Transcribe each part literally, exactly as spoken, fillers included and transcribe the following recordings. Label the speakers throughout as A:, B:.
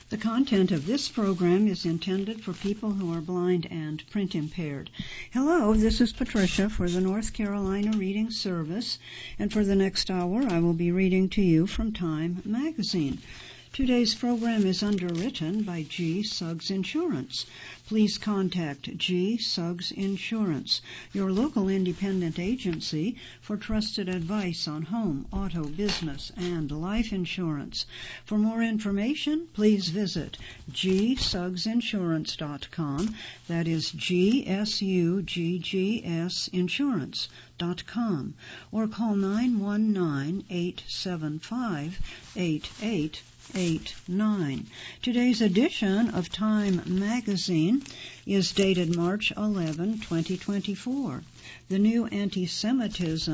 A: The content of this program is intended for people who are blind and print impaired. Hello, this is Patricia for the North Carolina Reading Service, and for the next hour I will be reading to you from Time magazine. Today's program is underwritten by G. Suggs Insurance. Please contact G. Suggs Insurance, your local independent agency for trusted advice on home, auto, business, and life insurance. For more information, please visit g suggs insurance dot com. That is G S U G G S insurance dot com, or call nine one nine, eight seven five, eight eight eight nine. Today's edition of Time magazine is dated March eleventh, twenty twenty-four. The New Anti-Semitism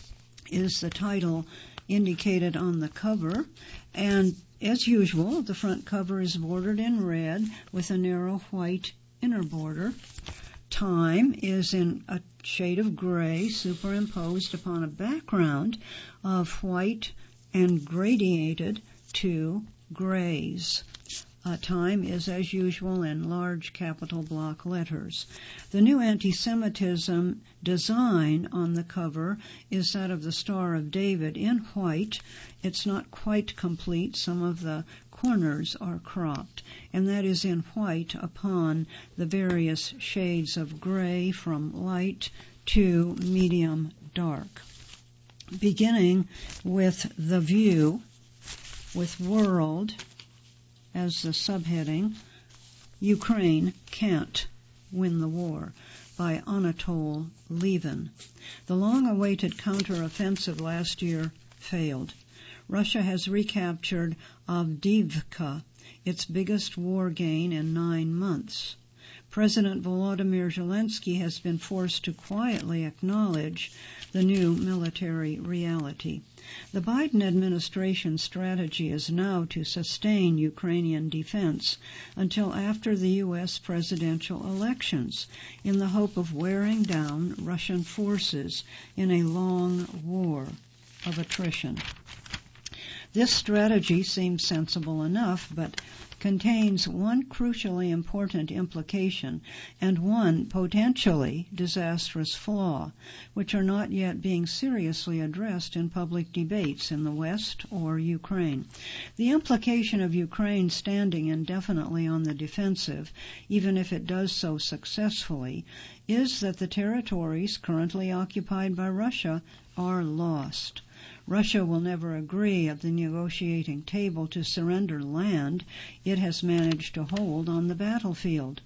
A: is the title indicated on the cover, and as usual, the front cover is bordered in red with a narrow white inner border. Time is in a shade of gray superimposed upon a background of white and gradiated to grays. Uh, time is, as usual, in large capital block letters. The New Anti-Semitism design on the cover is that of the Star of David in white. It's not quite complete. Some of the corners are cropped, and that is in white upon the various shades of gray from light to medium dark. Beginning with the view, with world as the subheading, Ukraine Can't Win the War, by Anatol Levin. The long-awaited counteroffensive last year failed. Russia has recaptured Avdiivka, its biggest war gain in nine months. President Volodymyr Zelensky has been forced to quietly acknowledge the new military reality. The Biden administration's strategy is now to sustain Ukrainian defense until after the U S presidential elections, in the hope of wearing down Russian forces in a long war of attrition. This strategy seems sensible enough, but contains one crucially important implication and one potentially disastrous flaw, which are not yet being seriously addressed in public debates in the West or Ukraine. The implication of Ukraine standing indefinitely on the defensive, even if it does so successfully, is that the territories currently occupied by Russia are lost. Russia will never agree at the negotiating table to surrender land it has managed to hold on the battlefield.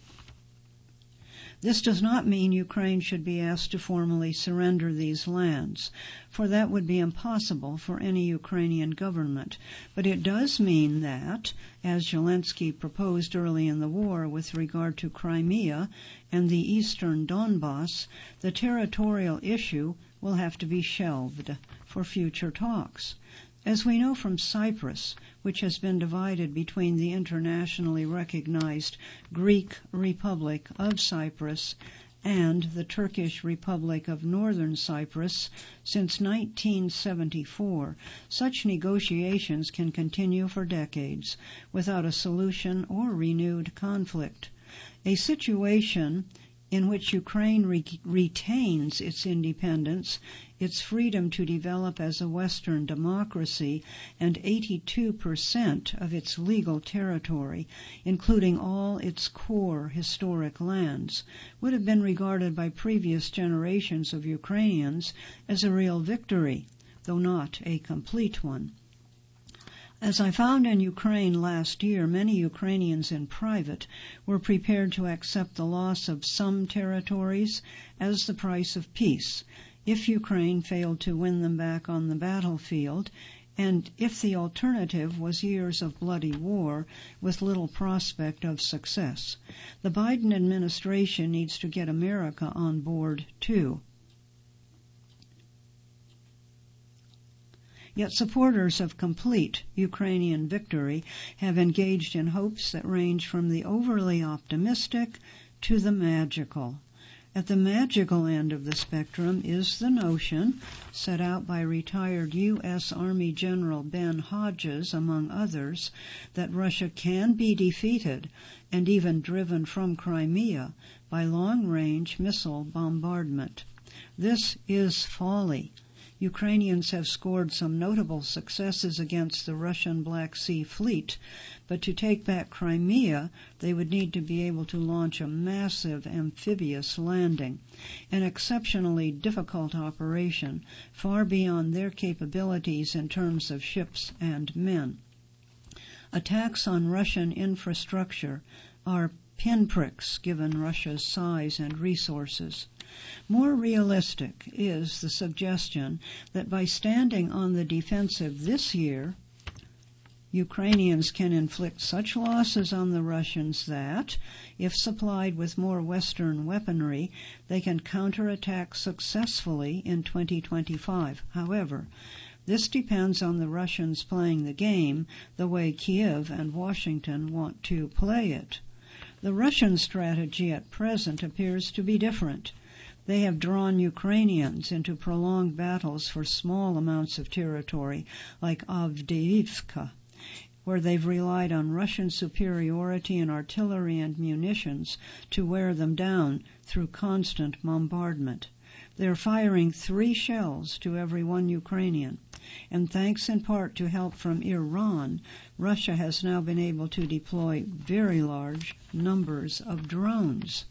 A: This does not mean Ukraine should be asked to formally surrender these lands, for that would be impossible for any Ukrainian government. But it does mean that, as Zelensky proposed early in the war with regard to Crimea and the eastern Donbass, the territorial issue will have to be shelved for future talks. As we know from Cyprus, which has been divided between the internationally recognized Greek Republic of Cyprus and the Turkish Republic of Northern Cyprus since nineteen seventy-four, such negotiations can continue for decades without a solution or renewed conflict. A situation in which Ukraine re- retains its independence, its freedom to develop as a Western democracy, and eighty-two percent of its legal territory, including all its core historic lands, would have been regarded by previous generations of Ukrainians as a real victory, though not a complete one. As I found in Ukraine last year, many Ukrainians in private were prepared to accept the loss of some territories as the price of peace, if Ukraine failed to win them back on the battlefield, and if the alternative was years of bloody war with little prospect of success. The Biden administration needs to get America on board, too. Yet supporters of complete Ukrainian victory have engaged in hopes that range from the overly optimistic to the magical. At the magical end of the spectrum is the notion, set out by retired U S Army General Ben Hodges, among others, that Russia can be defeated and even driven from Crimea by long-range missile bombardment. This is folly. Ukrainians have scored some notable successes against the Russian Black Sea Fleet, but to take back Crimea, they would need to be able to launch a massive amphibious landing, an exceptionally difficult operation, far beyond their capabilities in terms of ships and men. Attacks on Russian infrastructure are pinpricks given Russia's size and resources. More realistic is the suggestion that by standing on the defensive this year, Ukrainians can inflict such losses on the Russians that, if supplied with more Western weaponry, they can counterattack successfully in twenty twenty-five. However, this depends on the Russians playing the game the way Kiev and Washington want to play it. The Russian strategy at present appears to be different. They have drawn Ukrainians into prolonged battles for small amounts of territory, like Avdiivka, where they've relied on Russian superiority in artillery and munitions to wear them down through constant bombardment. They're firing three shells to every one Ukrainian, and thanks in part to help from Iran, Russia has now been able to deploy very large numbers of drones.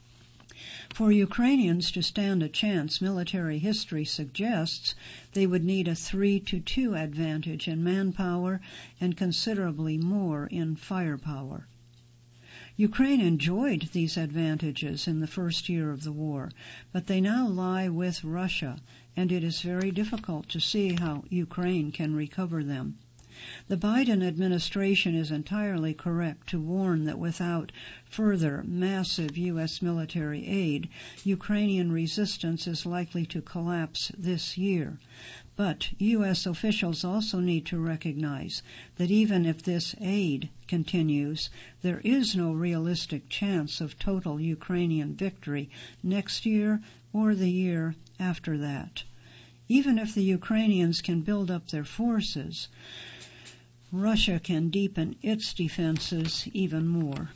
A: For Ukrainians to stand a chance, military history suggests they would need a three to two advantage in manpower and considerably more in firepower. Ukraine enjoyed these advantages in the first year of the war, but they now lie with Russia, and it is very difficult to see how Ukraine can recover them. The Biden administration is entirely correct to warn that without further massive U S military aid, Ukrainian resistance is likely to collapse this year. But U S officials also need to recognize that even if this aid continues, there is no realistic chance of total Ukrainian victory next year or the year after that. Even if the Ukrainians can build up their forces, Russia can deepen its defenses even more.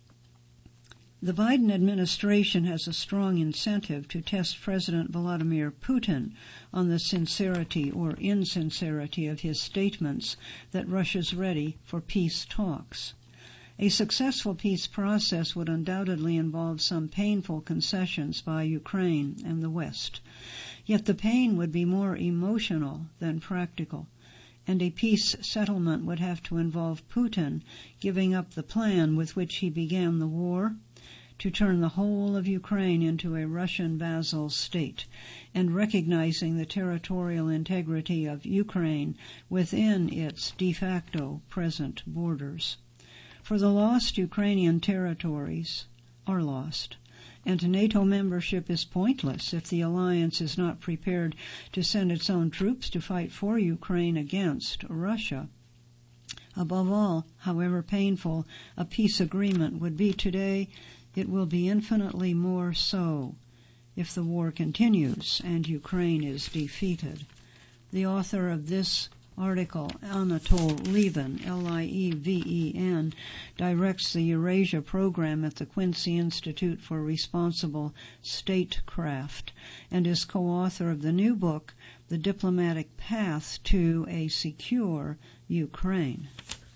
A: The Biden administration has a strong incentive to test President Vladimir Putin on the sincerity or insincerity of his statements that Russia's ready for peace talks. A successful peace process would undoubtedly involve some painful concessions by Ukraine and the West. Yet the pain would be more emotional than practical, and a peace settlement would have to involve Putin giving up the plan with which he began the war to turn the whole of Ukraine into a Russian vassal state, and recognizing the territorial integrity of Ukraine within its de facto present borders. For the lost Ukrainian territories are lost, and NATO membership is pointless if the alliance is not prepared to send its own troops to fight for Ukraine against Russia. Above all, however painful a peace agreement would be today, it will be infinitely more so if the war continues and Ukraine is defeated. The author of this article, Anatol Lieven, L I E V E N, directs the Eurasia program at the Quincy Institute for Responsible Statecraft and is co-author of the new book, The Diplomatic Path to a Secure Ukraine.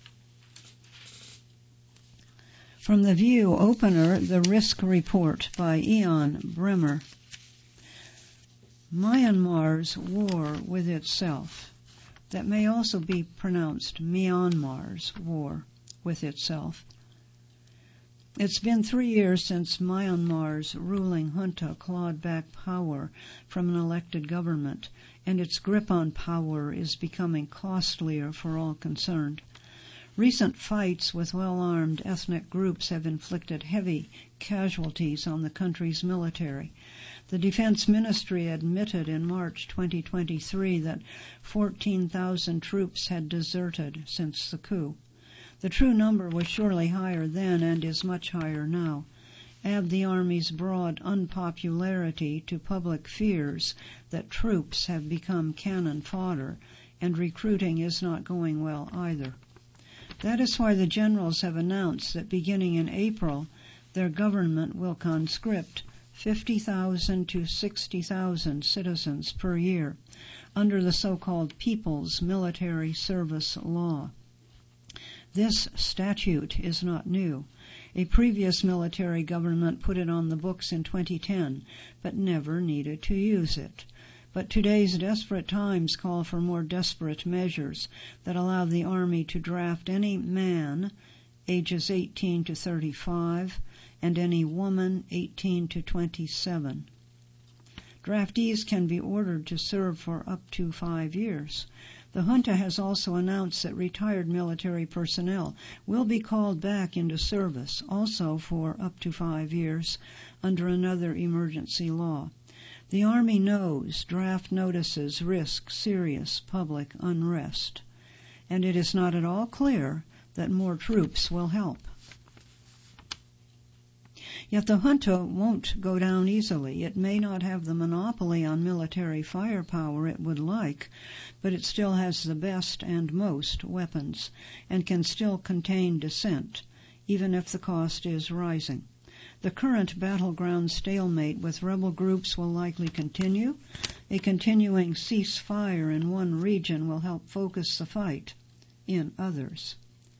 A: From the View opener, The Risk Report by Ian Bremmer. Myanmar's war with itself. That may also be pronounced Myanmar's war with itself. It's been three years since Myanmar's ruling junta clawed back power from an elected government, and its grip on power is becoming costlier for all concerned. Recent fights with well-armed ethnic groups have inflicted heavy casualties on the country's military. The Defense Ministry admitted in March twenty twenty-three that fourteen thousand troops had deserted since the coup. The true number was surely higher then and is much higher now. Add the Army's broad unpopularity to public fears that troops have become cannon fodder, and recruiting is not going well either. That is why the generals have announced that beginning in April, their government will conscript fifty thousand to sixty thousand citizens per year under the so-called People's Military Service Law. This statute is not new. A previous military government put it on the books in twenty ten, but never needed to use it. But today's desperate times call for more desperate measures that allow the Army to draft any man ages eighteen to thirty-five and any woman eighteen to twenty-seven. Draftees can be ordered to serve for up to five years. The junta has also announced that retired military personnel will be called back into service, also for up to five years, under another emergency law. The Army knows draft notices risk serious public unrest, and it is not at all clear that more troops will help. Yet the junta won't go down easily. It may not have the monopoly on military firepower it would like, but it still has the best and most weapons, and can still contain dissent, even if the cost is rising. The current battleground stalemate with rebel groups will likely continue. A continuing ceasefire in one region will help focus the fight in others.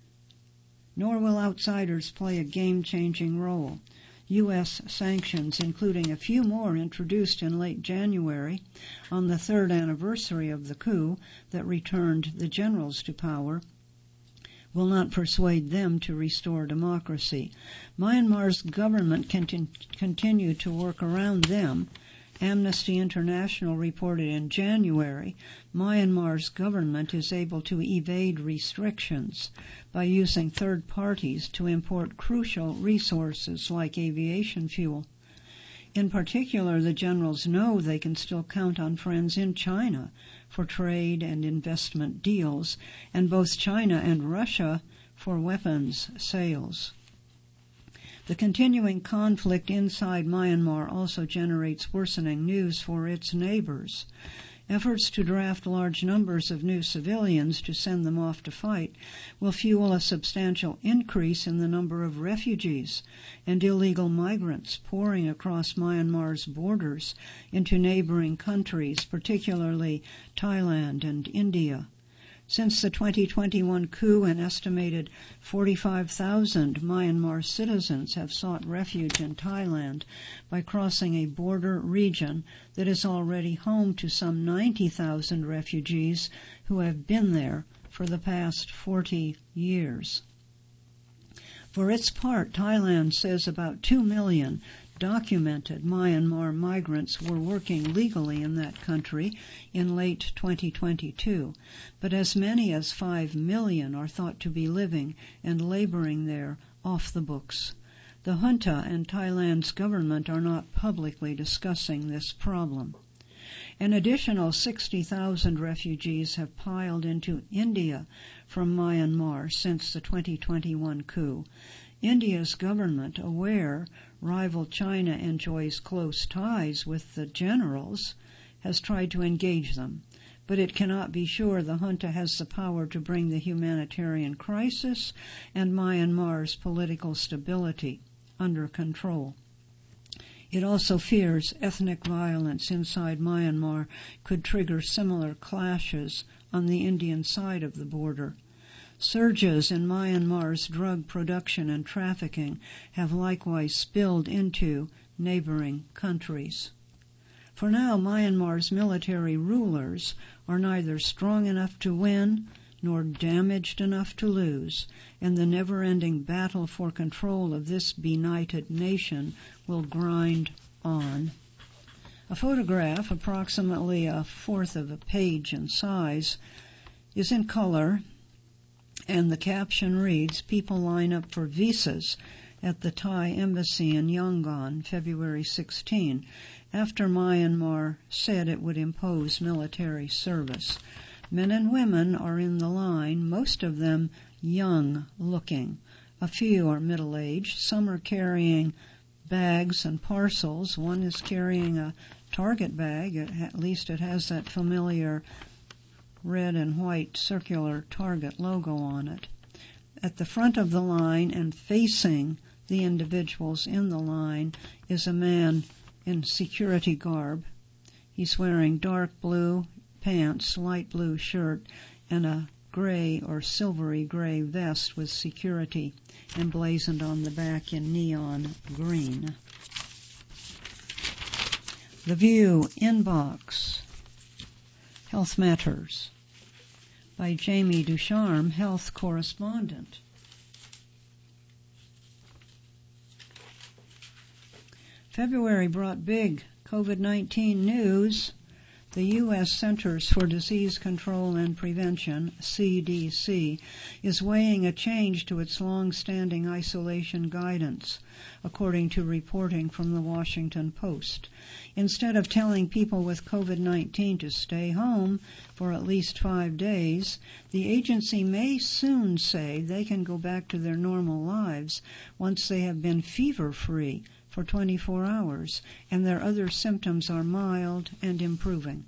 A: Nor will outsiders play a game-changing role. U S sanctions, including a few more introduced in late January on the third anniversary of the coup that returned the generals to power, will not persuade them to restore democracy. Myanmar's government can t- continue to work around them. Amnesty International reported in January, Myanmar's government is able to evade restrictions by using third parties to import crucial resources like aviation fuel. In particular, the generals know they can still count on friends in China for trade and investment deals, and both China and Russia for weapons sales. The continuing conflict inside Myanmar also generates worsening news for its neighbors. Efforts to draft large numbers of new civilians to send them off to fight will fuel a substantial increase in the number of refugees and illegal migrants pouring across Myanmar's borders into neighboring countries, particularly Thailand and India. Since the twenty twenty-one coup, an estimated forty-five thousand Myanmar citizens have sought refuge in Thailand by crossing a border region that is already home to some ninety thousand refugees who have been there for the past forty years. For its part, Thailand says about two million documented Myanmar migrants were working legally in that country in late twenty twenty-two, but as many as five million are thought to be living and laboring there off the books. The junta and Thailand's government are not publicly discussing this problem. An additional sixty thousand refugees have piled into India from Myanmar since the twenty twenty-one coup. India's government, aware rival China enjoys close ties with the generals, has tried to engage them, but it cannot be sure the junta has the power to bring the humanitarian crisis and Myanmar's political stability under control. It also fears ethnic violence inside Myanmar could trigger similar clashes on the Indian side of the border. Surges in Myanmar's drug production and trafficking have likewise spilled into neighboring countries. For now, Myanmar's military rulers are neither strong enough to win nor damaged enough to lose, and the never-ending battle for control of this benighted nation will grind on. A photograph, approximately a fourth of a page in size, is in color, and the caption reads, "People line up for visas at the Thai embassy in Yangon, February sixteenth, after Myanmar said it would impose military service. Men and women are in the line, most of them young-looking. A few are middle-aged. Some are carrying bags and parcels. One is carrying a Target bag. It, at least it has that familiar red and white circular Target logo on it. At the front of the line and facing the individuals in the line is a man in security garb. He's wearing dark blue pants, light blue shirt, and a gray or silvery gray vest with security emblazoned on the back in neon green. The View Inbox. Health Matters by Jamie Ducharme, health correspondent. February brought big COVID nineteen news. The U S Centers for Disease Control and Prevention, C D C, is weighing a change to its long-standing isolation guidance, according to reporting from the Washington Post. Instead of telling people with COVID nineteen to stay home for at least five days, the agency may soon say they can go back to their normal lives once they have been fever-free for twenty-four hours, and their other symptoms are mild and improving.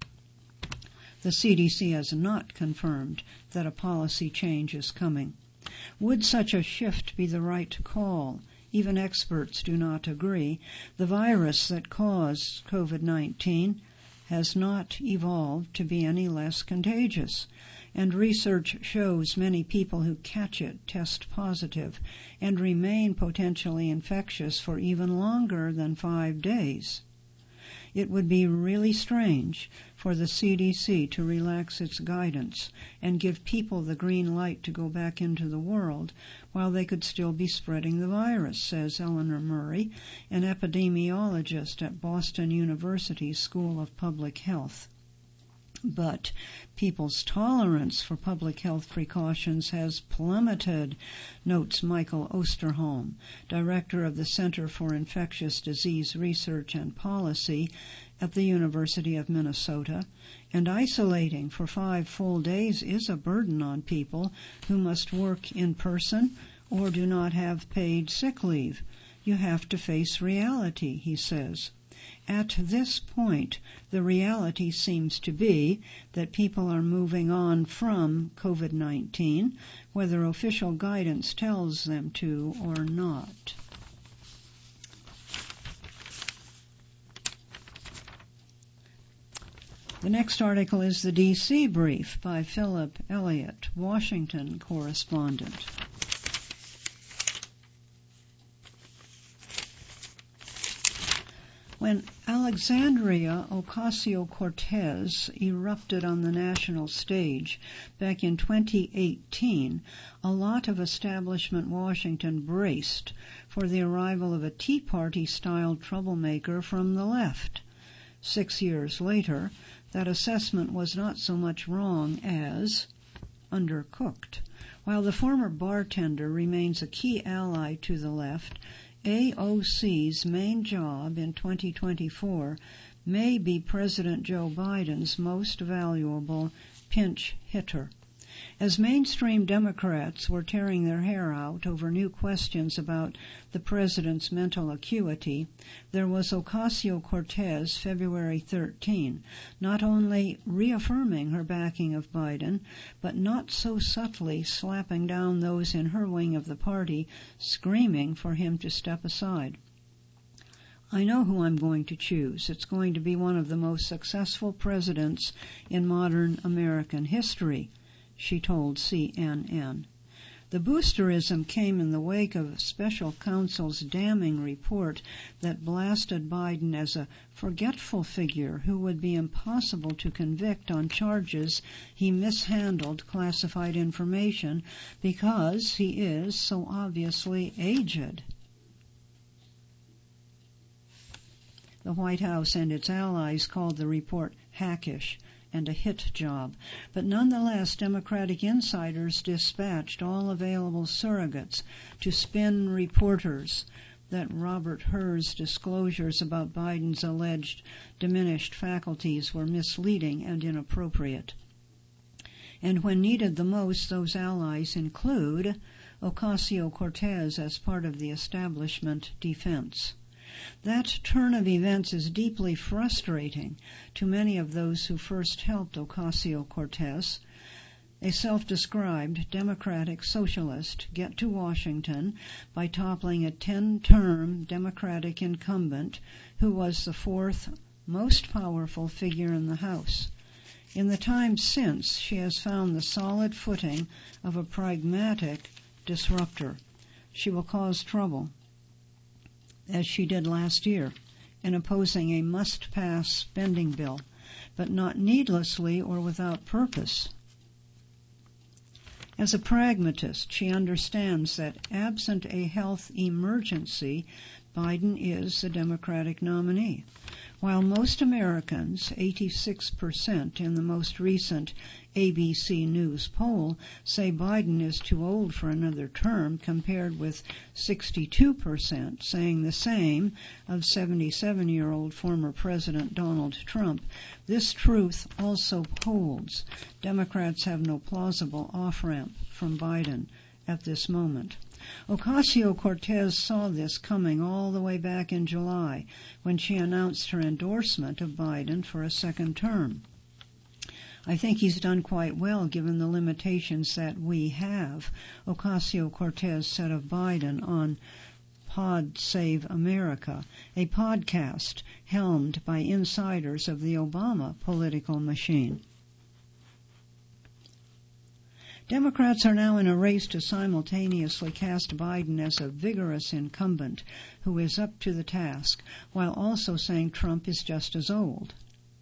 A: The C D C has not confirmed that a policy change is coming. Would such a shift be the right call? Even experts do not agree. The virus that caused COVID nineteen has not evolved to be any less contagious, and research shows many people who catch it test positive and remain potentially infectious for even longer than five days. It would be really strange for the C D C to relax its guidance and give people the green light to go back into the world while they could still be spreading the virus, says Eleanor Murray, an epidemiologist at Boston University School of Public Health. But people's tolerance for public health precautions has plummeted, notes Michael Osterholm, director of the Center for Infectious Disease Research and Policy at the University of Minnesota, and isolating for five full days is a burden on people who must work in person or do not have paid sick leave. You have to face reality, he says. At this point, the reality seems to be that people are moving on from COVID nineteen, whether official guidance tells them to or not. The next article is the D C Brief by Philip Elliott, Washington correspondent. When Alexandria Ocasio-Cortez erupted on the national stage back in twenty eighteen, a lot of establishment Washington braced for the arrival of a Tea Party-styled troublemaker from the left. Six years later, that assessment was not so much wrong as undercooked. While the former bartender remains a key ally to the left, A O C's main job in twenty twenty-four may be President Joe Biden's most valuable pinch hitter. As mainstream Democrats were tearing their hair out over new questions about the president's mental acuity, there was Ocasio-Cortez February thirteenth, not only reaffirming her backing of Biden, but not so subtly slapping down those in her wing of the party screaming for him to step aside. I know who I'm going to choose. It's going to be one of the most successful presidents in modern American history, she told C N N. The boosterism came in the wake of special counsel's damning report that blasted Biden as a forgetful figure who would be impossible to convict on charges he mishandled classified information because he is so obviously aged. The White House and its allies called the report hackish and a hit job, but nonetheless Democratic insiders dispatched all available surrogates to spin reporters that Robert Hur's disclosures about Biden's alleged diminished faculties were misleading and inappropriate. And when needed the most, those allies include Ocasio-Cortez as part of the establishment defense. That turn of events is deeply frustrating to many of those who first helped Ocasio-Cortez, a self-described Democratic socialist, get to Washington by toppling a ten-term Democratic incumbent who was the fourth most powerful figure in the House. In the time since, she has found the solid footing of a pragmatic disruptor. She will cause trouble, as she did last year, in opposing a must-pass spending bill, but not needlessly or without purpose. As a pragmatist, she understands that absent a health emergency, Biden is the Democratic nominee. While most Americans, eighty-six percent in the most recent A B C News poll, say Biden is too old for another term, compared with sixty-two percent saying the same of seventy-seven-year-old former President Donald Trump, this truth also holds. Democrats have no plausible off-ramp from Biden at this moment. Ocasio-Cortez saw this coming all the way back in July when she announced her endorsement of Biden for a second term. I think he's done quite well given the limitations that we have, Ocasio-Cortez said of Biden on Pod Save America, a podcast helmed by insiders of the Obama political machine. Democrats are now in a race to simultaneously cast Biden as a vigorous incumbent who is up to the task, while also saying Trump is just as old.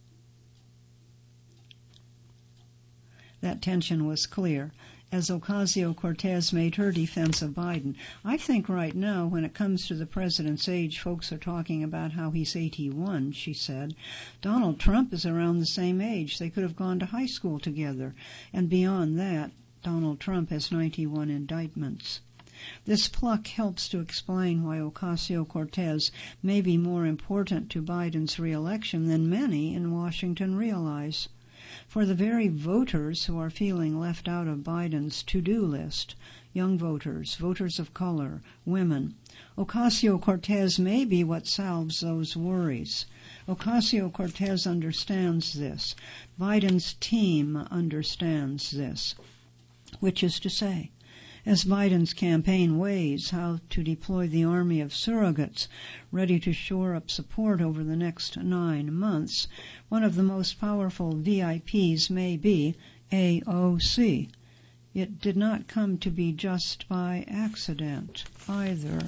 A: That tension was clear as Ocasio-Cortez made her defense of Biden. I think right now, when it comes to the president's age, folks are talking about how he's eighty-one, she said. Donald Trump is around the same age. They could have gone to high school together. And beyond that, Donald Trump has ninety-one indictments. This pluck helps to explain why Ocasio-Cortez may be more important to Biden's re-election than many in Washington realize. For the very voters who are feeling left out of Biden's to-do list, young voters, voters of color, women, Ocasio-Cortez may be what salves those worries. Ocasio-Cortez understands this. Biden's team understands this. Which is to say, as Biden's campaign weighs how to deploy the army of surrogates ready to shore up support over the next nine months, one of the most powerful V I Ps may be A O C. It did not come to be just by accident either.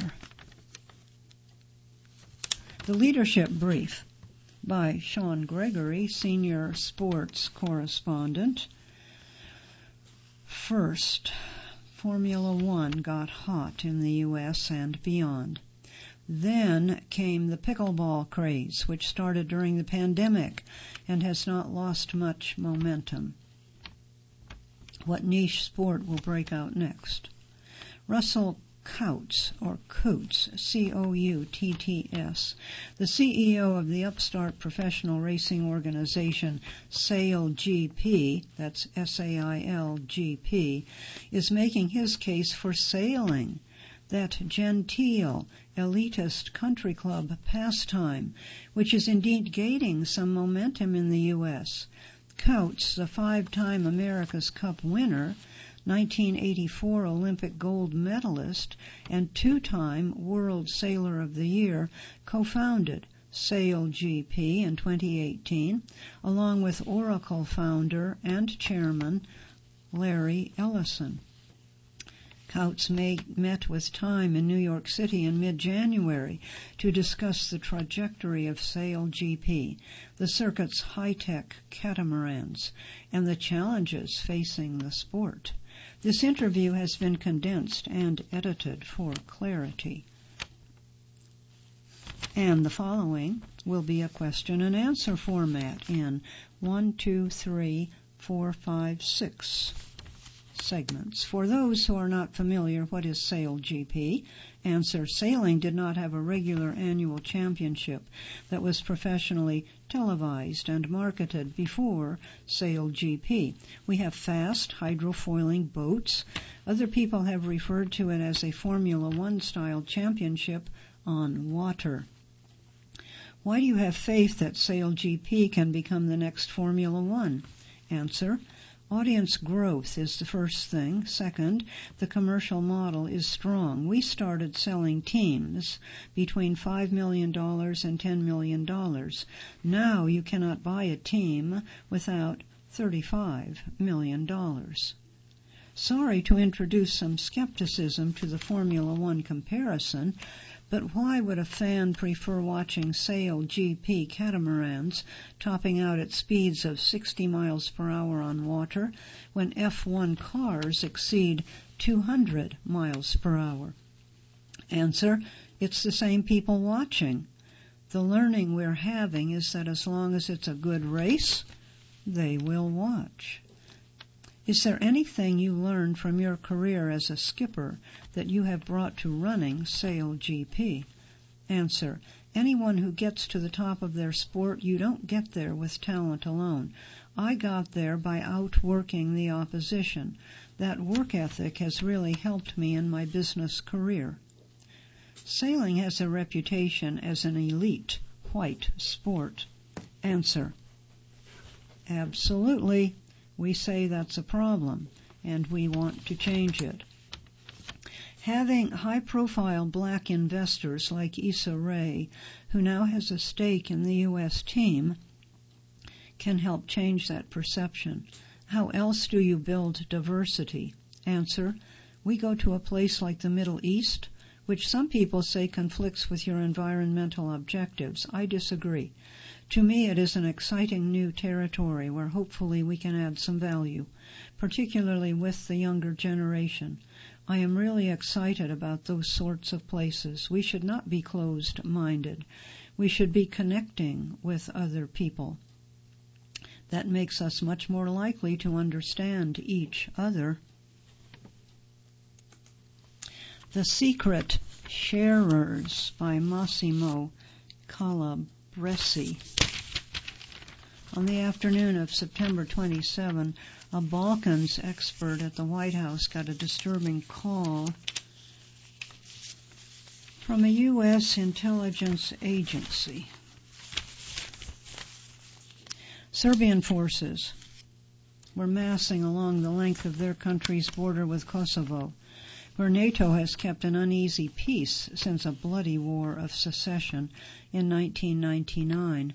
A: The Leadership Brief by Sean Gregory, Senior Sports Correspondent. First, Formula One got hot in the U S and beyond. Then came the pickleball craze, which started during the pandemic and has not lost much momentum. What niche sport will break out next? Russell Coutts, or Coutts, C O U T T S, the C E O of the upstart professional racing organization SailGP, that's S A I L G P, is making his case for sailing, that genteel, elitist country club pastime, which is indeed gaining some momentum in the U S. Coutts, the five-time America's Cup winner, nineteen eighty-four Olympic gold medalist, and two-time World Sailor of the Year, co-founded SailGP in twenty eighteen, along with Oracle founder and chairman Larry Ellison. Coutts met with Time in New York City in mid-January to discuss the trajectory of SailGP, the circuit's high-tech catamarans, and the challenges facing the sport. This interview has been condensed and edited for clarity. And the following will be a question and answer format in one, two, three, four, five, six segments. For those who are not familiar, what is SailGP? Answer: sailing did not have a regular annual championship that was professionally televised and marketed before SailGP. We have fast hydrofoiling boats. Other people have referred to it as a Formula One style championship on water. Why do you have faith that SailGP can become the next Formula One? Answer: audience growth is the first thing. Second, the commercial model is strong. We started selling teams between five million dollars and ten million dollars. Now you cannot buy a team without thirty-five million dollars. Sorry to introduce some skepticism to the Formula One comparison, but why would a fan prefer watching SailGP catamarans topping out at speeds of sixty miles per hour on water when F one cars exceed two hundred miles per hour? Answer: it's the same people watching. The learning we're having is that as long as it's a good race, they will watch. Is there anything you learned from your career as a skipper that you have brought to running SailGP? Answer: anyone who gets to the top of their sport, you don't get there with talent alone. I got there by outworking the opposition. That work ethic has really helped me in my business career. Sailing has a reputation as an elite white sport. Answer: absolutely. We say that's a problem, and we want to change it. Having high-profile black investors like Issa Rae, who now has a stake in the U S team, can help change that perception. How else do you build diversity? Answer: we go to a place like the Middle East, which some people say conflicts with your environmental objectives. I disagree. To me, it is an exciting new territory where hopefully we can add some value, particularly with the younger generation. I am really excited about those sorts of places. We should not be closed-minded. We should be connecting with other people. That makes us much more likely to understand each other. The Secret Sharers by Massimo Calabresi. On the afternoon of September twenty-seventh, a Balkans expert at the White House got a disturbing call from a U S intelligence agency. Serbian forces were massing along the length of their country's border with Kosovo, where NATO has kept an uneasy peace since a bloody war of secession in nineteen ninety-nine.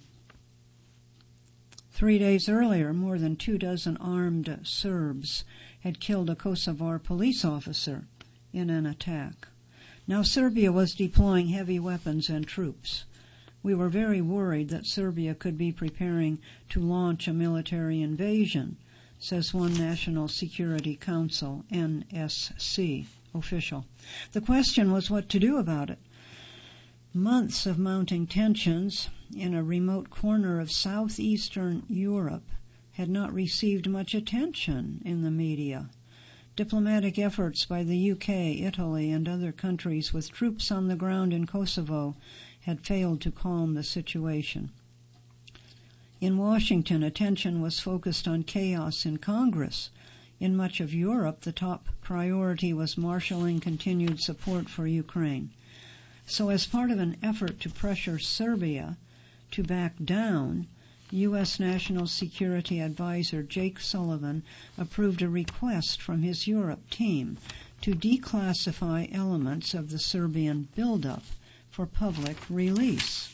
A: Three days earlier, more than two dozen armed Serbs had killed a Kosovar police officer in an attack. Now Serbia was deploying heavy weapons and troops. We were very worried that Serbia could be preparing to launch a military invasion, says one National Security Council, N S C, official. The question was what to do about it. Months of mounting tensions in a remote corner of southeastern Europe had not received much attention in the media. Diplomatic efforts by the U K, Italy, and other countries with troops on the ground in Kosovo had failed to calm the situation. In Washington, attention was focused on chaos in Congress. In much of Europe, the top priority was marshalling continued support for Ukraine. So as part of an effort to pressure Serbia to back down, U S National Security Advisor Jake Sullivan approved a request from his Europe team to declassify elements of the Serbian buildup for public release.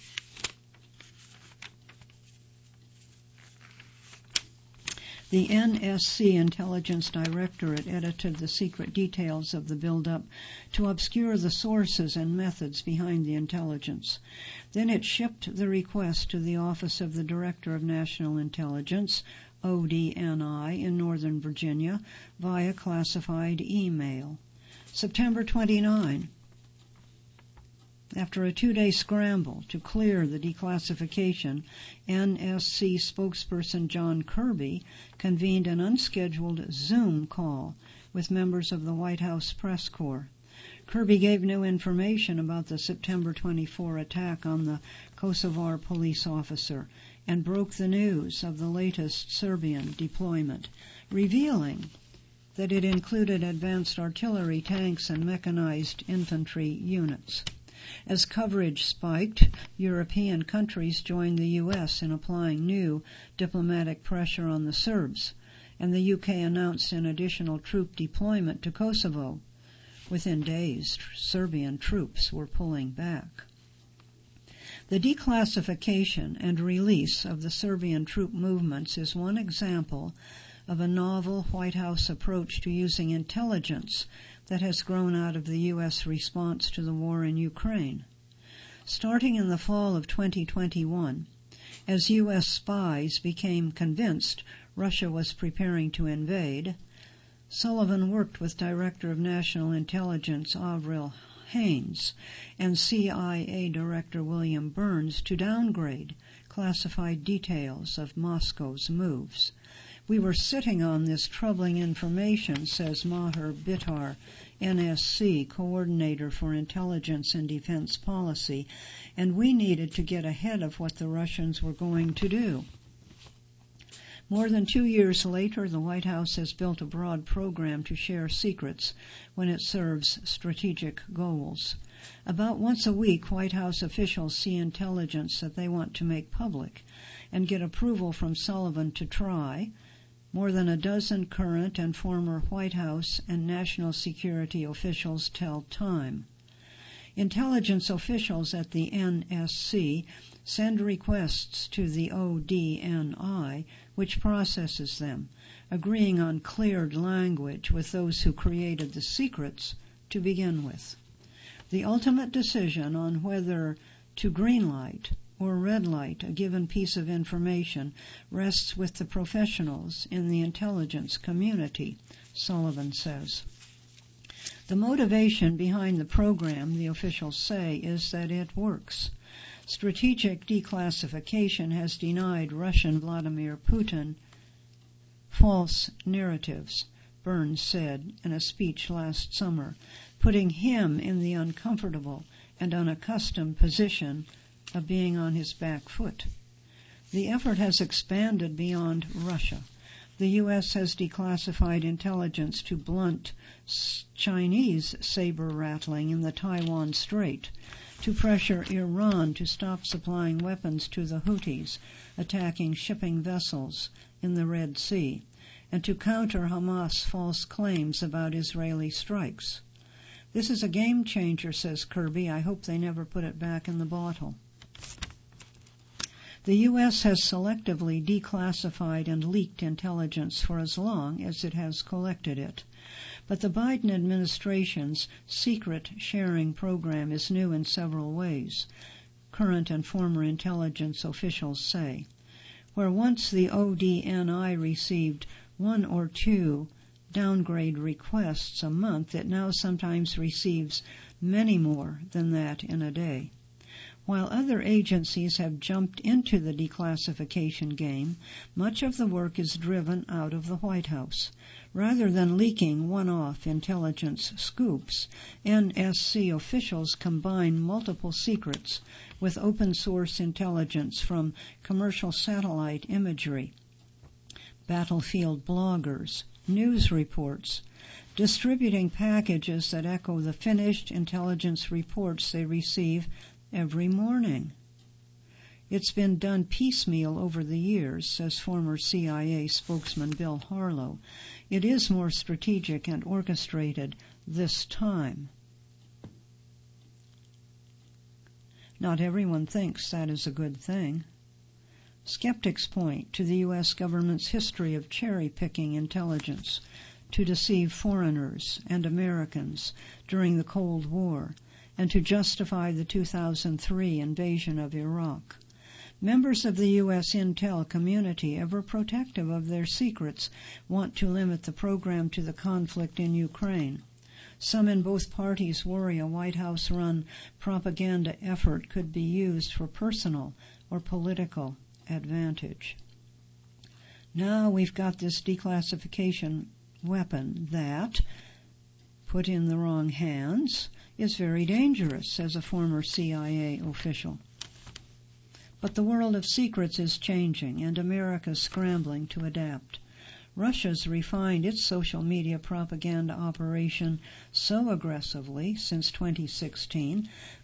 A: The N S C Intelligence Directorate edited the secret details of the buildup to obscure the sources and methods behind the intelligence. Then it shipped the request to the Office of the Director of National Intelligence, O D N I, in Northern Virginia via classified email. September twenty-ninth. After a two-day scramble to clear the declassification, N S C spokesperson John Kirby convened an unscheduled Zoom call with members of the White House press corps. Kirby gave new information about the September twenty-fourth attack on the Kosovar police officer and broke the news of the latest Serbian deployment, revealing that it included advanced artillery, tanks, and mechanized infantry units. As coverage spiked, European countries joined the U S in applying new diplomatic pressure on the Serbs, and the U K announced an additional troop deployment to Kosovo. Within days, Serbian troops were pulling back. The declassification and release of the Serbian troop movements is one example of a novel White House approach to using intelligence that has grown out of the U S response to the war in Ukraine. Starting in the fall of twenty twenty-one, as U S spies became convinced Russia was preparing to invade, Sullivan worked with Director of National Intelligence Avril Haines and C I A Director William Burns to downgrade classified details of Moscow's moves. We were sitting on this troubling information, says Maher Bitar, N S C, Coordinator for Intelligence and Defense Policy, and we needed to get ahead of what the Russians were going to do. More than two years later, the White House has built a broad program to share secrets when it serves strategic goals. About once a week, White House officials see intelligence that they want to make public and get approval from Sullivan to try. More than a dozen current and former White House and national security officials tell Time. Intelligence officials at the N S C send requests to the O D N I, which processes them, agreeing on cleared language with those who created the secrets to begin with. The ultimate decision on whether to greenlight or red light a given piece of information rests with the professionals in the intelligence community, Sullivan says. The motivation behind the program, the officials say, is that it works. Strategic declassification has denied Russian Vladimir Putin false narratives, Burns said in a speech last summer, putting him in the uncomfortable and unaccustomed position of being on his back foot. The effort has expanded beyond Russia. The U S has declassified intelligence to blunt Chinese saber-rattling in the Taiwan Strait, to pressure Iran to stop supplying weapons to the Houthis attacking shipping vessels in the Red Sea, and to counter Hamas' false claims about Israeli strikes. This is a game changer, says Kirby. I hope they never put it back in the bottle. The U S has selectively declassified and leaked intelligence for as long as it has collected it. But the Biden administration's secret sharing program is new in several ways, current and former intelligence officials say. Where once the O D N I received one or two downgrade requests a month, it now sometimes receives many more than that in a day. While other agencies have jumped into the declassification game, much of the work is driven out of the White House. Rather than leaking one-off intelligence scoops, N S C officials combine multiple secrets with open-source intelligence from commercial satellite imagery, battlefield bloggers, news reports, distributing packages that echo the finished intelligence reports they receive every morning. It's been done piecemeal over the years, says former C I A spokesman Bill Harlow. It is more strategic and orchestrated this time. Not everyone thinks that is a good thing. Skeptics point to the U S government's history of cherry-picking intelligence to deceive foreigners and Americans during the Cold War and to justify the two thousand three invasion of Iraq. Members of the U S intel community, ever protective of their secrets, want to limit the program to the conflict in Ukraine. Some in both parties worry a White House-run propaganda effort could be used for personal or political advantage. Now we've got this declassification weapon that, put in the wrong hands, is very dangerous, says a former C I A official. But the world of secrets is changing, and America's scrambling to adapt. Russia's refined its social media propaganda operation so aggressively since twenty sixteen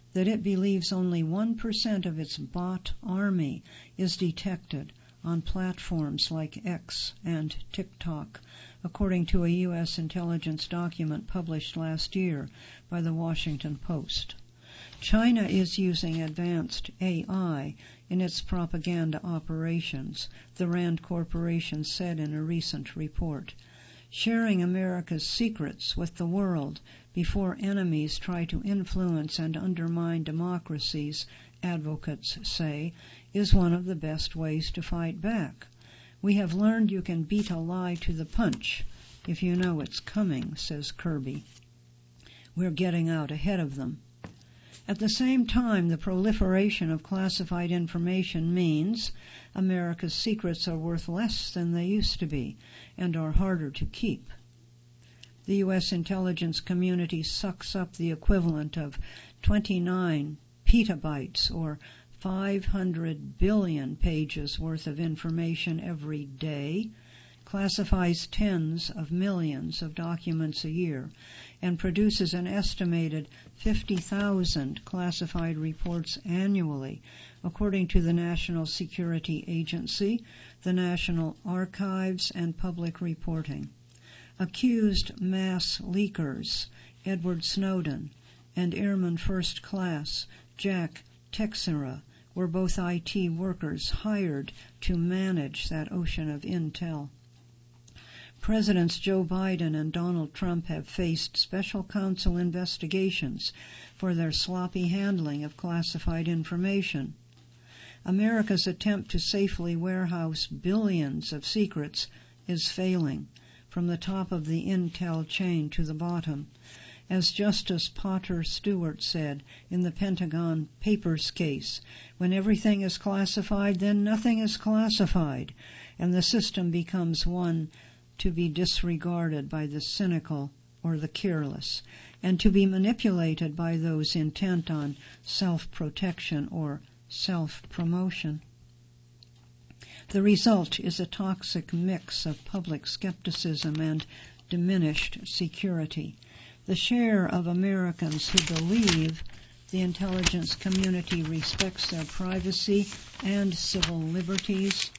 A: that it believes only one percent of its bot army is detected on platforms like X and TikTok, according to a U S intelligence document published last year by the Washington Post. China is using advanced A I in its propaganda operations, the Rand Corporation said in a recent report. Sharing America's secrets with the world before enemies try to influence and undermine democracies, advocates say, is one of the best ways to fight back. We have learned you can beat a lie to the punch if you know it's coming, says Kirby. We're getting out ahead of them. At the same time, the proliferation of classified information means America's secrets are worth less than they used to be and are harder to keep. The U S intelligence community sucks up the equivalent of twenty-nine petabytes or five hundred billion pages worth of information every day, classifies tens of millions of documents a year, and produces an estimated fifty thousand classified reports annually, according to the National Security Agency, the National Archives, and Public Reporting. Accused mass leakers Edward Snowden and Airman First Class Jack Teixeira were both I T workers hired to manage that ocean of intel. Presidents Joe Biden and Donald Trump have faced special counsel investigations for their sloppy handling of classified information. America's attempt to safely warehouse billions of secrets is failing, from the top of the intel chain to the bottom. As Justice Potter Stewart said in the Pentagon Papers case, when everything is classified, then nothing is classified, and the system becomes one to be disregarded by the cynical or the careless, and to be manipulated by those intent on self-protection or self-promotion. The result is a toxic mix of public skepticism and diminished security. The share of Americans who believe the intelligence community respects their privacy and civil liberties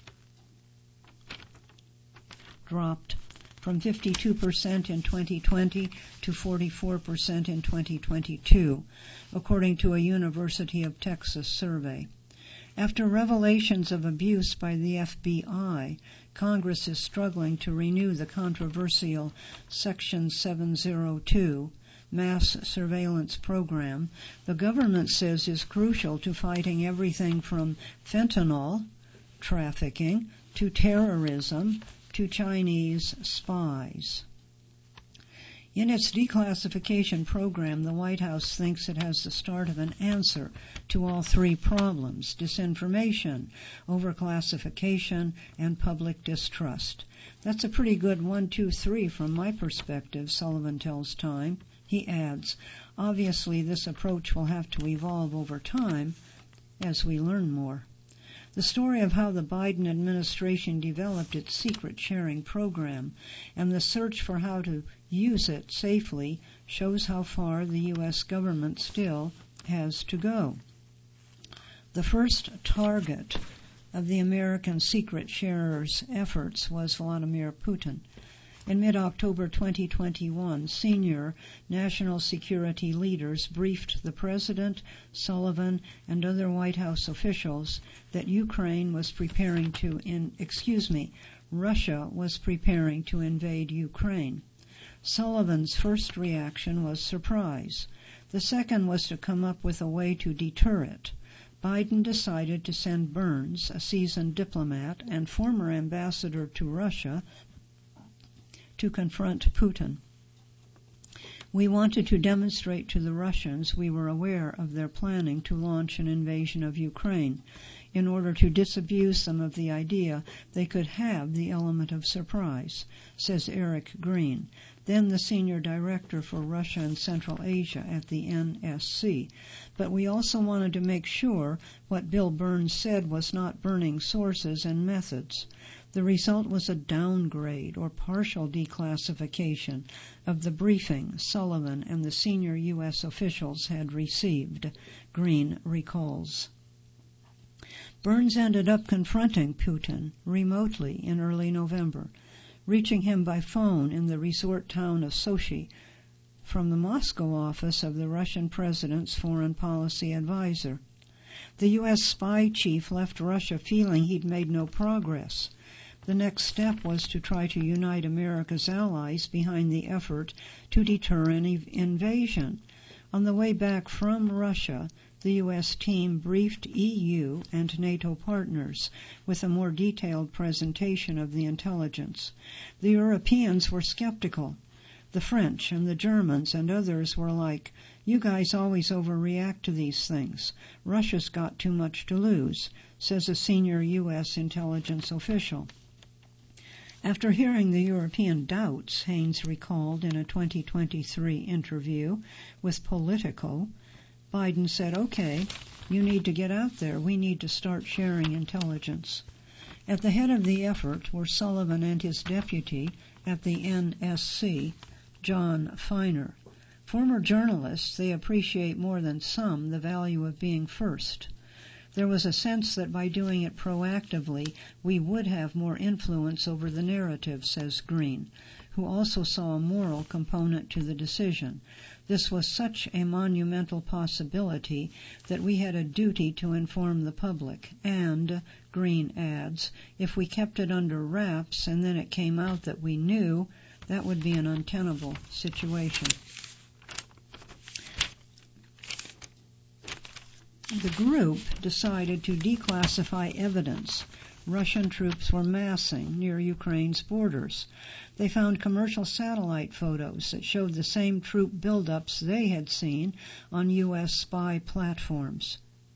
A: dropped from fifty-two percent in twenty twenty to forty-four percent in twenty twenty-two, according to a University of Texas survey. After revelations of abuse by the F B I, Congress is struggling to renew the controversial Section seven oh two mass surveillance program the government says is crucial to fighting everything from fentanyl trafficking to terrorism to Chinese spies. In its declassification program, the White House thinks it has the start of an answer to all three problems: disinformation, overclassification, and public distrust. That's a pretty good one, two, three from my perspective, Sullivan tells Time. He adds, obviously this approach will have to evolve over time as we learn more. The story of how the Biden administration developed its secret sharing program and the search for how to use it safely shows how far the U S government still has to go. The first target of the American secret sharers' efforts was Vladimir Putin. In mid-October twenty twenty-one, senior national security leaders briefed the President, Sullivan, and other White House officials that Ukraine was preparing to, in, excuse me, Russia was preparing to invade Ukraine. Sullivan's first reaction was surprise. The second was to come up with a way to deter it. Biden decided to send Burns, a seasoned diplomat and former ambassador to Russia, to confront Putin. We wanted to demonstrate to the Russians we were aware of their planning to launch an invasion of Ukraine in order to disabuse them of the idea they could have the element of surprise, says Eric Green, then the senior director for Russia and Central Asia at the N S C. But we also wanted to make sure what Bill Burns said was not burning sources and methods. The result was a downgrade or partial declassification of the briefing Sullivan and the senior U S officials had received, Green recalls. Burns ended up confronting Putin remotely in early November, reaching him by phone in the resort town of Sochi from the Moscow office of the Russian president's foreign policy advisor. The U S spy chief left Russia feeling he'd made no progress. The next step was to try to unite America's allies behind the effort to deter an invasion. On the way back from Russia, the U S team briefed E U and NATO partners with a more detailed presentation of the intelligence. The Europeans were skeptical. The French and the Germans and others were like, "You guys always overreact to these things. Russia's got too much to lose," says a senior U S intelligence official. After hearing the European doubts, Haines recalled in a twenty twenty-three interview with Politico, Biden said, "Okay, you need to get out there. We need to start sharing intelligence." At the head of the effort were Sullivan and his deputy at the N S C, John Feiner. Former journalists, they appreciate more than some the value of being first. There was a sense that by doing it proactively, we would have more influence over the narrative, says Green, who also saw a moral component to the decision. This was such a monumental possibility that we had a duty to inform the public, and, Green adds, if we kept it under wraps and then it came out that we knew, that would be an untenable situation. The group decided to declassify evidence. Russian troops were massing near Ukraine's borders. They found commercial satellite photos that showed the same troop buildups they had seen on U S spy platforms.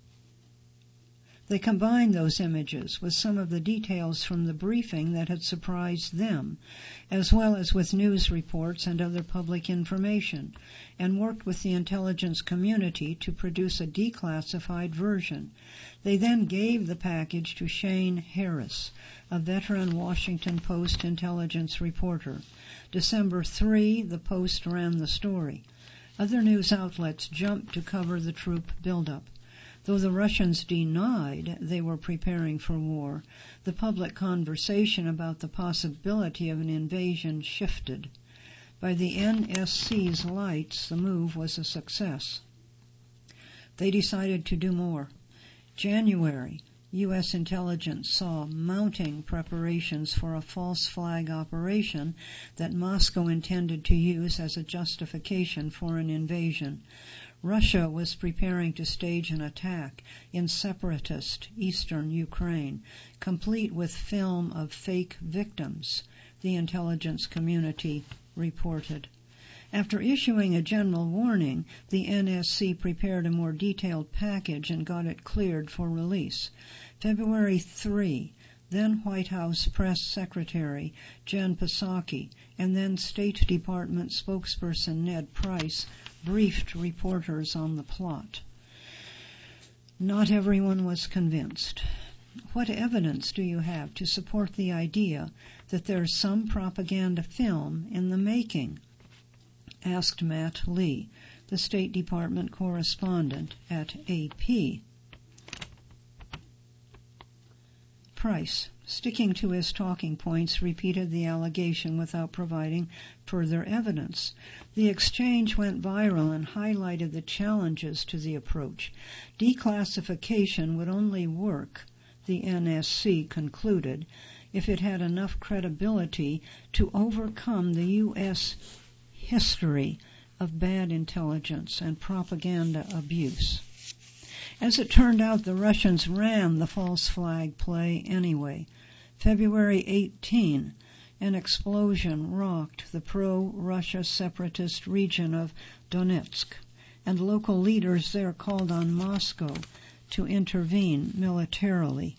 A: They combined those images with some of the details from the briefing that had surprised them, as well as with news reports and other public information, and worked with the intelligence community to produce a declassified version. They then gave the package to Shane Harris, a veteran Washington Post intelligence reporter. December third, the Post ran the story. Other news outlets jumped to cover the troop buildup. Though the Russians denied they were preparing for war, the public conversation about the possibility of an invasion shifted. By the N S C's lights, the move was a success. They decided to do more. January, U S intelligence saw mounting preparations for a false flag operation that Moscow intended to use as a justification for an invasion. Russia was preparing to stage an attack in separatist eastern Ukraine, complete with film of fake victims, the intelligence community reported. After issuing a general warning, the N S C prepared a more detailed package and got it cleared for release. February third, then White House Press Secretary Jen Psaki and then State Department spokesperson Ned Price briefed reporters on the plot. Not everyone was convinced. What evidence do you have to support the idea that there's some propaganda film in the making? Asked Matt Lee, the State Department correspondent at A P. Price, sticking to his talking points, repeated the allegation without providing further evidence. The exchange went viral and highlighted the challenges to the approach. Declassification would only work, the N S C concluded, if it had enough credibility to overcome the U S history of bad intelligence and propaganda abuse. As it turned out, the Russians ran the false flag play anyway. February eighteenth, an explosion rocked the pro-Russia separatist region of Donetsk, and local leaders there called on Moscow to intervene militarily.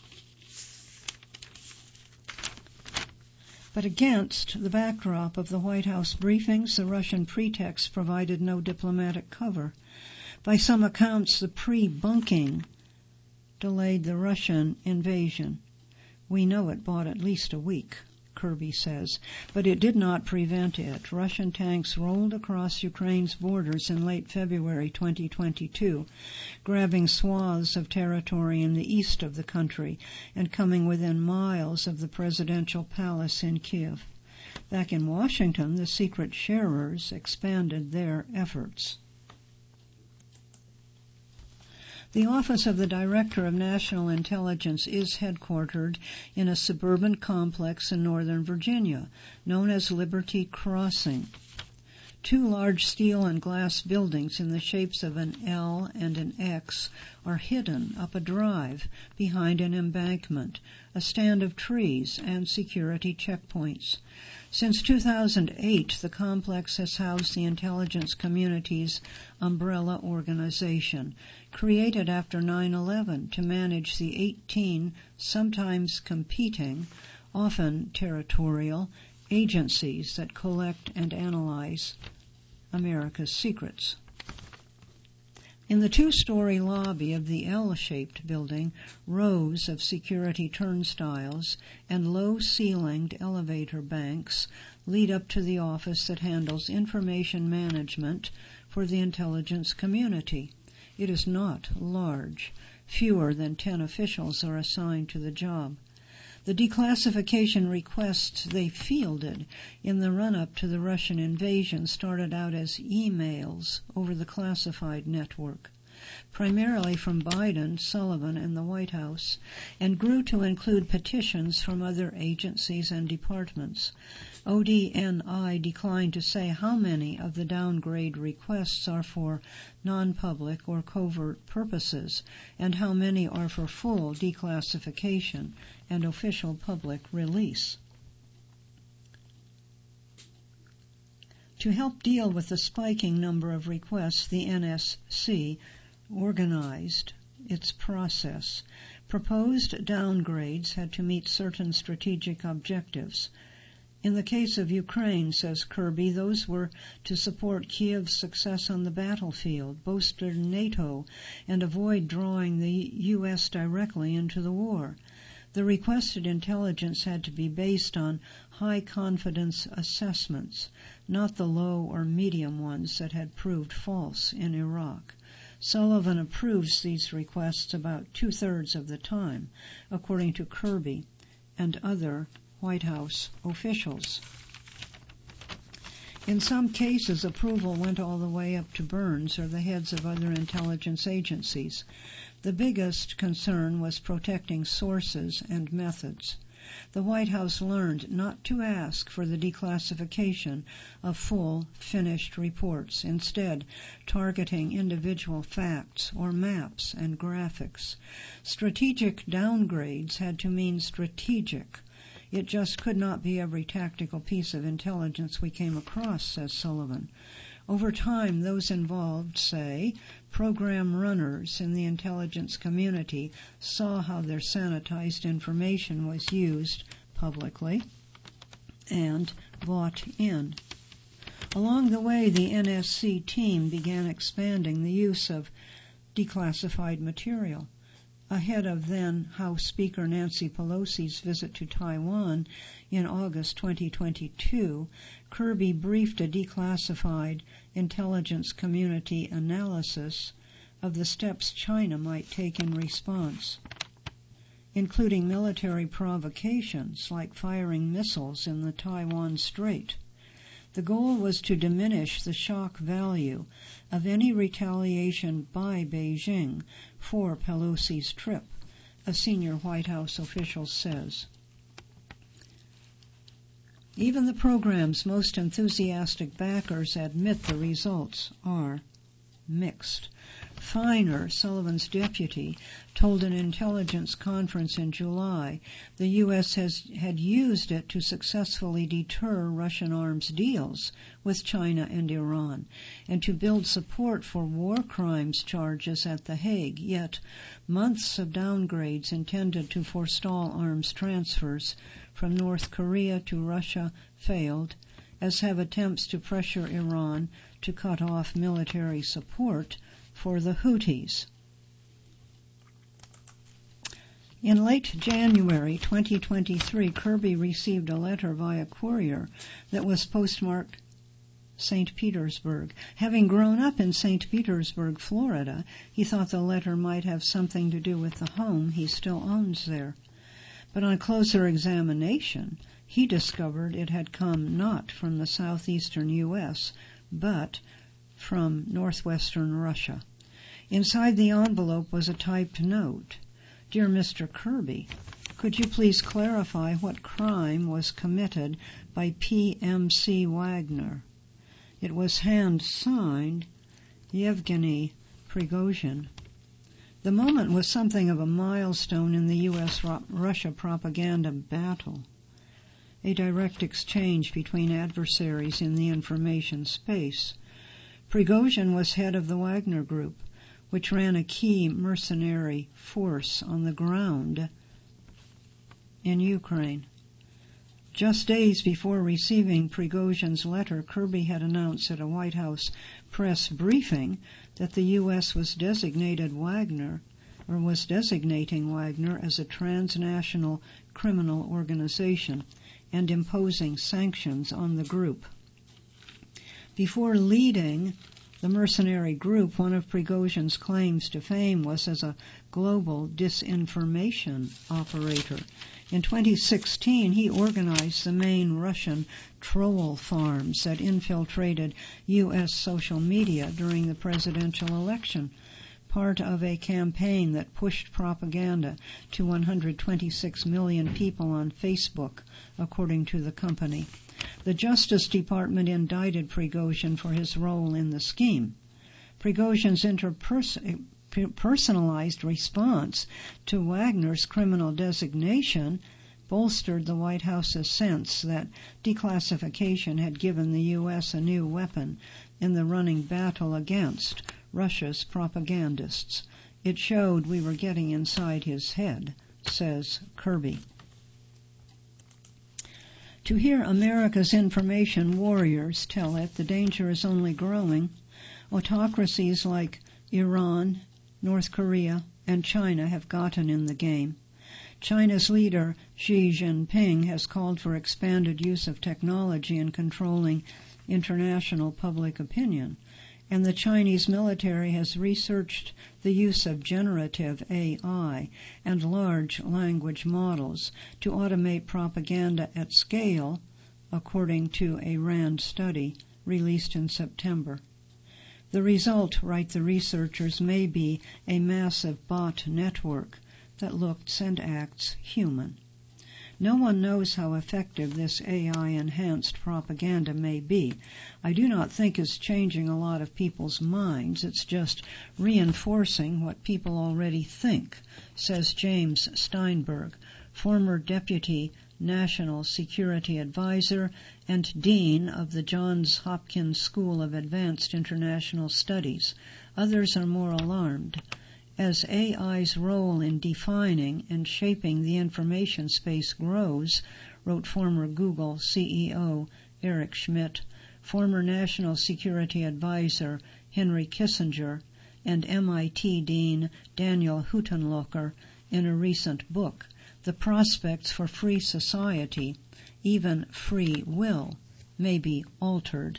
A: But against the backdrop of the White House briefings, the Russian pretext provided no diplomatic cover. By some accounts, the pre-bunking delayed the Russian invasion. We know it bought at least a week, Kirby says, but it did not prevent it. Russian tanks rolled across Ukraine's borders in late February twenty twenty-two, grabbing swaths of territory in the east of the country and coming within miles of the presidential palace in Kiev. Back in Washington, the secret sharers expanded their efforts. The Office of the Director of National Intelligence is headquartered in a suburban complex in Northern Virginia, known as Liberty Crossing. Two large steel and glass buildings in the shapes of an L and an X are hidden up a drive behind an embankment, a stand of trees, and security checkpoints. Since two thousand eight, the complex has housed the intelligence community's umbrella organization, created after nine eleven to manage the eighteen, sometimes competing, often territorial, agencies that collect and analyze America's secrets. In the two-story lobby of the L-shaped building, rows of security turnstiles and low-ceilinged elevator banks lead up to the office that handles information management for the intelligence community. It is not large. Fewer than ten officials are assigned to the job. The declassification requests they fielded in the run-up to the Russian invasion started out as emails over the classified network, primarily from Biden, Sullivan, and the White House, and grew to include petitions from other agencies and departments. O D N I declined to say how many of the downgrade requests are for non-public or covert purposes, and how many are for full declassification and official public release. To help deal with the spiking number of requests, the N S C organized its process. Proposed downgrades had to meet certain strategic objectives. In the case of Ukraine, says Kirby, those were to support Kiev's success on the battlefield, bolster NATO, and avoid drawing the U S directly into the war. The requested intelligence had to be based on high-confidence assessments, not the low or medium ones that had proved false in Iraq. Sullivan approves these requests about two-thirds of the time, according to Kirby and other White House officials. In some cases, approval went all the way up to Burns or the heads of other intelligence agencies. The biggest concern was protecting sources and methods. The White House learned not to ask for the declassification of full, finished reports, instead targeting individual facts or maps and graphics. Strategic downgrades had to mean strategic. It just could not be every tactical piece of intelligence we came across, says Sullivan. Over time, those involved, say, program runners in the intelligence community, saw how their sanitized information was used publicly and bought in. Along the way, the N S C team began expanding the use of declassified material. Ahead of then House Speaker Nancy Pelosi's visit to Taiwan in August twenty twenty-two, Kirby briefed a declassified intelligence community analysis of the steps China might take in response, including military provocations like firing missiles in the Taiwan Strait. The goal was to diminish the shock value of any retaliation by Beijing for Pelosi's trip, a senior White House official says. Even the program's most enthusiastic backers admit the results are mixed. Feiner, Sullivan's deputy, told an intelligence conference in July the U S has had used it to successfully deter Russian arms deals with China and Iran and to build support for war crimes charges at The Hague, yet months of downgrades intended to forestall arms transfers from North Korea to Russia failed, as have attempts to pressure Iran to cut off military support for the Houthis. In late January twenty twenty-three, Kirby received a letter via courier that was postmarked Saint Petersburg. Having grown up in Saint Petersburg, Florida, he thought the letter might have something to do with the home he still owns there. But on closer examination, he discovered it had come not from the southeastern U S, but from northwestern Russia. Inside the envelope was a typed note. Dear Mister Kirby, could you please clarify what crime was committed by P M C Wagner? It was hand-signed Yevgeny Prigozhin. The moment was something of a milestone in the U S Russia propaganda battle, a direct exchange between adversaries in the information space. Prigozhin was head of the Wagner Group, which ran a key mercenary force on the ground in Ukraine. Just days before receiving Prigozhin's letter, Kirby had announced at a White House press briefing that the U S was designated Wagner, or was designating Wagner as a transnational criminal organization and imposing sanctions on the group. Before leading the mercenary group, one of Prigozhin's claims to fame was as a global disinformation operator. In twenty sixteen, he organized the main Russian troll farms that infiltrated U S social media during the presidential election, part of a campaign that pushed propaganda to one hundred twenty-six million people on Facebook, according to the company. The Justice Department indicted Prigozhin for his role in the scheme. Prigozhin's interpersonalized response to Wagner's criminal designation bolstered the White House's sense that declassification had given the U S a new weapon in the running battle against Russia's propagandists. It showed we were getting inside his head, says Kirby. To hear America's information warriors tell it, the danger is only growing. Autocracies like Iran, North Korea, and China have gotten in the game. China's leader, Xi Jinping, has called for expanded use of technology in controlling international public opinion, and the Chinese military has researched the use of generative A I and large language models to automate propaganda at scale, according to a RAND study released in September. The result, write the researchers, may be a massive bot network that looks and acts human. No one knows how effective this A I-enhanced propaganda may be. I do not think it's changing a lot of people's minds. It's just reinforcing what people already think, says James Steinberg, former Deputy National Security Advisor and Dean of the Johns Hopkins School of Advanced International Studies. Others are more alarmed. As A I's role in defining and shaping the information space grows, wrote former Google C E O Eric Schmidt, former National Security Advisor Henry Kissinger, and M I T Dean Daniel Huttenlocher in a recent book, the prospects for free society, even free will, may be altered.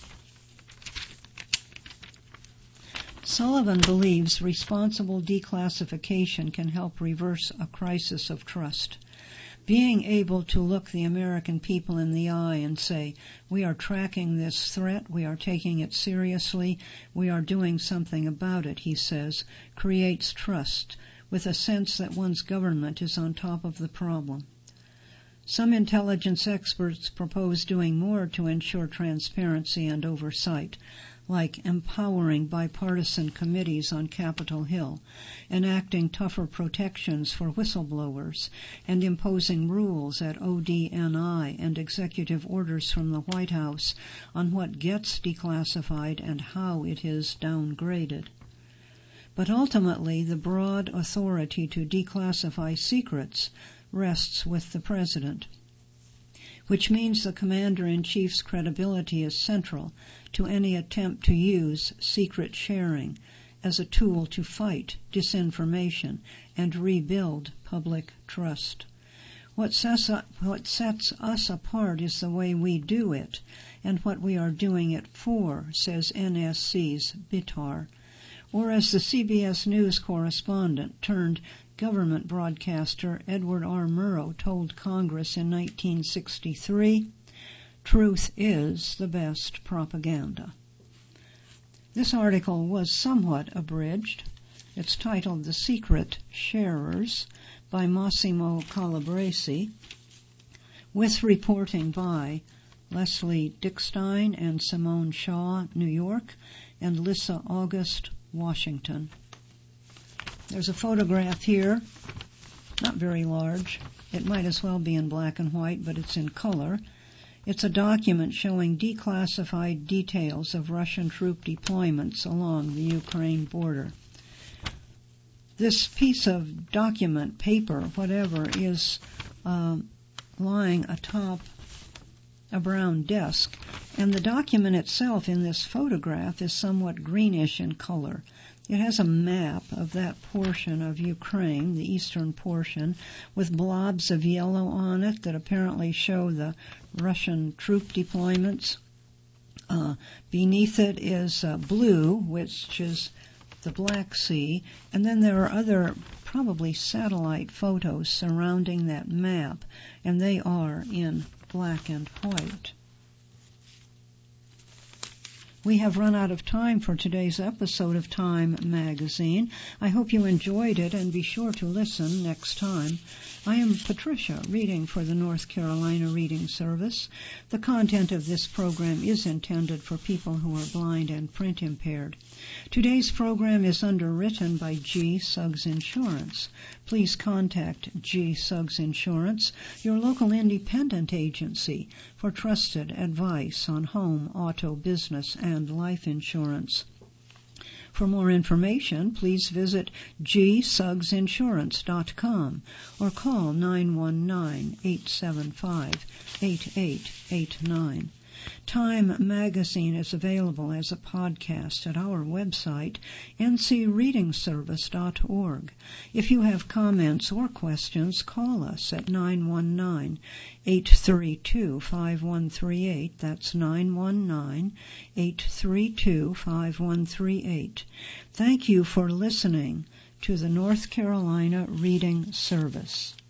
A: Sullivan believes responsible declassification can help reverse a crisis of trust. Being able to look the American people in the eye and say, we are tracking this threat, we are taking it seriously, we are doing something about it, he says, creates trust, with a sense that one's government is on top of the problem. Some intelligence experts propose doing more to ensure transparency and oversight, like empowering bipartisan committees on Capitol Hill, enacting tougher protections for whistleblowers, and imposing rules at O D N I and executive orders from the White House on what gets declassified and how it is downgraded. But ultimately, the broad authority to declassify secrets rests with the President, which means the Commander-in-Chief's credibility is central to any attempt to use secret sharing as a tool to fight disinformation and rebuild public trust. What sets, what sets us apart is the way we do it and what we are doing it for, says N S C's Bitar. Or as the C B S News correspondent turned government broadcaster Edward R. Murrow told Congress in nineteen sixty-three, truth is the best propaganda. This article was somewhat abridged. It's titled The Secret Sharers by Massimo Calabresi, with reporting by Leslie Dickstein and Simone Shaw, New York, and Lissa August, Washington. There's a photograph here, not very large. It might as well be in black and white, but it's in color. It's a document showing declassified details of Russian troop deployments along the Ukraine border. This piece of document, paper, whatever, is uh, lying atop a brown desk, and the document itself in this photograph is somewhat greenish in color. It has a map of that portion of Ukraine, the eastern portion, with blobs of yellow on it that apparently show the Russian troop deployments. Uh, beneath it is uh, blue, which is the Black Sea, and then there are other probably satellite photos surrounding that map, and they are in black and white. We have run out of time for today's episode of Time Magazine. I hope you enjoyed it, and be sure to listen next time. I am Patricia, reading for the North Carolina Reading Service. The content of this program is intended for people who are blind and print impaired. Today's program is underwritten by G. Suggs Insurance. Please contact G. Suggs Insurance, your local independent agency, for trusted advice on home, auto, business, and life insurance. For more information, please visit g suggs insurance dot com or call nine one nine, eight seven five, eight eight eight nine. Time Magazine is available as a podcast at our website, n c reading service dot org. If you have comments or questions, call us at nine one nine, eight three two, five one three eight. That's nine one nine, eight three two, five one three eight. Thank you for listening to the North Carolina Reading Service.